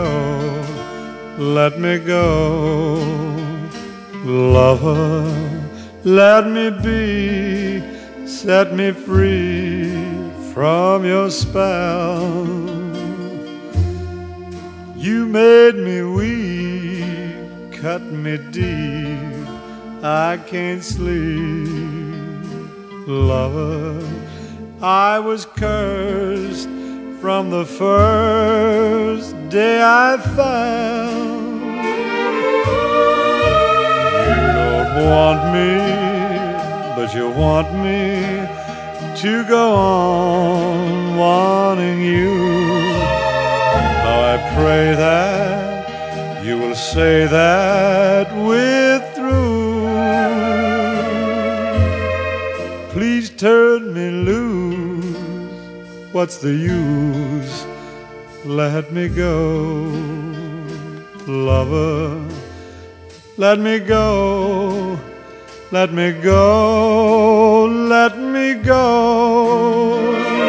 go, let me go. Lover, let me be, set me free from your spell. You made me weep, cut me deep, I can't sleep. Lover, I was cursed from the first day I fell. You don't want me, but you want me to go on wanting you. How I pray that you will say that we're through. Please turn me loose, what's the use? Let me go, lover. Let me go, let me go, let me go.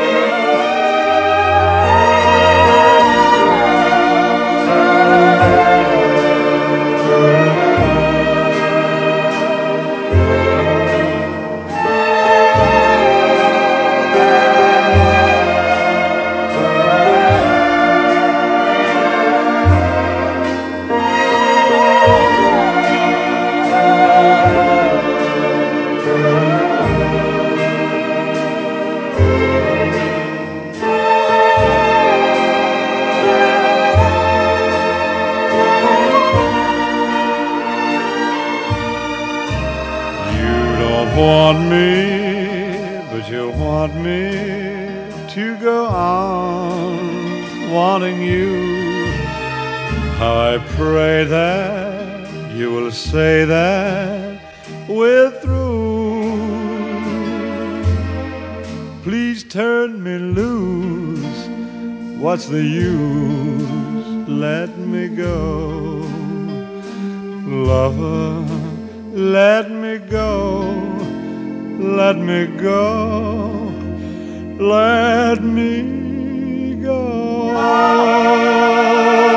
Want me, but you want me to go on wanting you. How I pray that you will say that we're through. Please turn me loose, what's the use? Let me go, lover, let me go. Let me go, let me go.